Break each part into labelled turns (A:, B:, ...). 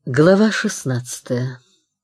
A: Глава 16.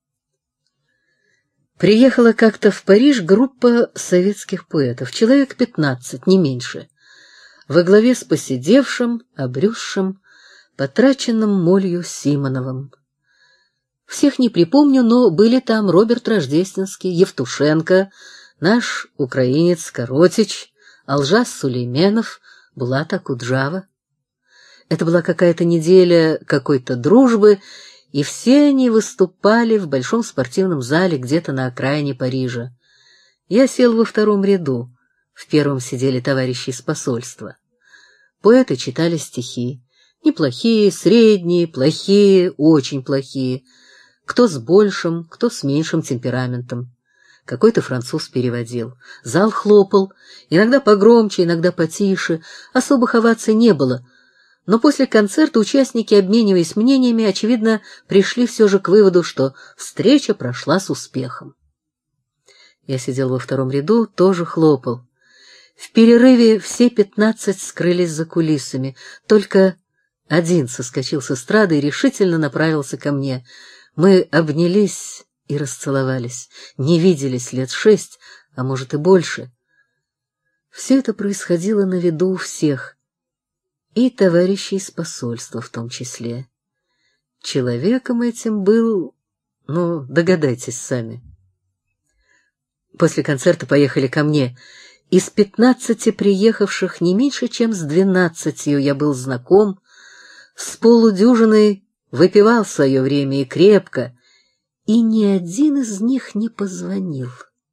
A: Приехала как-то в Париж группа советских поэтов, человек 15, не меньше, во главе с поседевшим, обрюзшим, потраченным молью Симоновым. Всех не припомню, но были там Роберт Рождественский, Евтушенко, наш украинец Коротич, Алжас Сулейменов, Булат Акуджава. Это была какая-то неделя какой-то дружбы, и все они выступали в большом спортивном зале где-то на окраине Парижа. Я сел во втором ряду, в первом сидели товарищи из посольства. Поэты читали стихи. Неплохие, средние, плохие, очень плохие. Кто с большим, кто с меньшим темпераментом. Какой-то француз переводил. Зал хлопал, иногда погромче, иногда потише. Особых оваций не было. Но после концерта участники, обмениваясь мнениями, очевидно, пришли все же к выводу, что встреча прошла с успехом. Я сидел во втором ряду, тоже хлопал. В перерыве все 15 скрылись за кулисами. Только один соскочил с эстрады и решительно направился ко мне. Мы обнялись и расцеловались. Не виделись лет 6, а может и больше. Все это происходило на виду у всех. И товарищей из посольства в том числе. Человеком этим был, догадайтесь сами. После концерта поехали ко мне. Из 15 приехавших не меньше, чем с 12 я был знаком, с полудюжиной выпивал в свое время и крепко, и ни один из них не позвонил.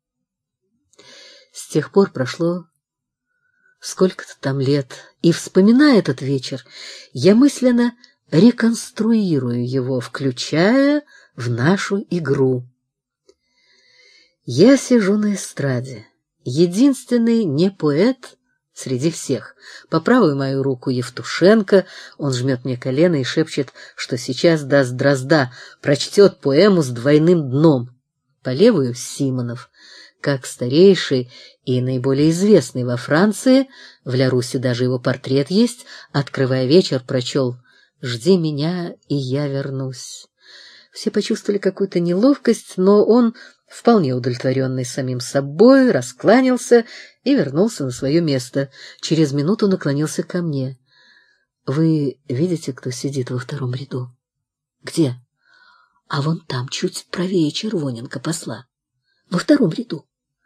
A: С тех пор прошло сколько-то там лет, и, вспоминая этот вечер, я мысленно реконструирую его, включая в нашу игру. Я сижу на эстраде, единственный не поэт среди всех. По правую мою руку Евтушенко, он жмет мне колено и шепчет, что сейчас даст дрозда, прочтет поэму с двойным дном. По левую — Симонов, как старейший и наиболее известный во Франции, в Ля-Руси даже его портрет есть, открывая вечер, прочел «Жди меня, и я вернусь». Все почувствовали какую-то неловкость, но он, вполне удовлетворенный самим собой, раскланялся и вернулся на свое место. Через минуту наклонился ко мне. «Вы видите, кто сидит во втором ряду?» «Где?» «А вон там, чуть правее Червоненко посла. Во втором ряду».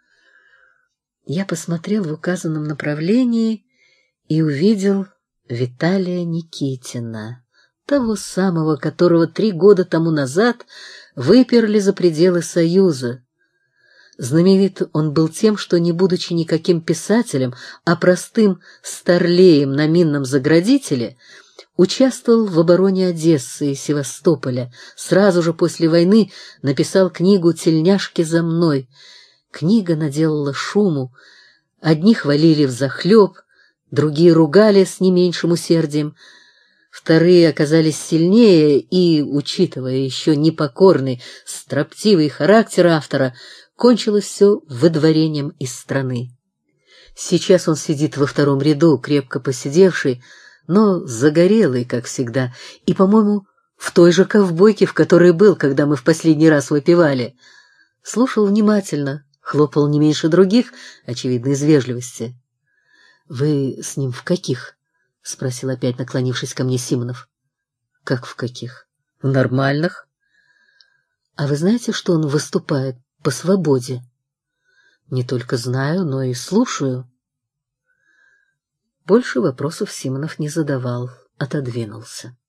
A: Я посмотрел в указанном направлении и увидел Виталия Никитина, того самого, которого 3 года тому назад выперли за пределы Союза. Знаменит он был тем, что, не будучи никаким писателем, а простым старлеем на минном заградителе, участвовал в обороне Одессы и Севастополя. Сразу же после войны написал книгу «Тельняшки за мной». Книга наделала шуму, одни хвалили взахлеб, другие ругали с не меньшим усердием, вторые оказались сильнее и, учитывая еще непокорный, строптивый характер автора, кончилось все выдворением из страны. Сейчас он сидит во втором ряду, крепко посидевший, но загорелый, как всегда, и, по-моему, в той же ковбойке, в которой был, когда мы в последний раз выпивали. Слушал внимательно, хлопал не меньше других, очевидно, из вежливости. — Вы с ним в каких? — спросил опять, наклонившись ко мне, Симонов. — Как в каких? — В нормальных. — А вы знаете, что он выступает по свободе? — Не только знаю, но и слушаю. Больше вопросов Симонов не задавал, отодвинулся.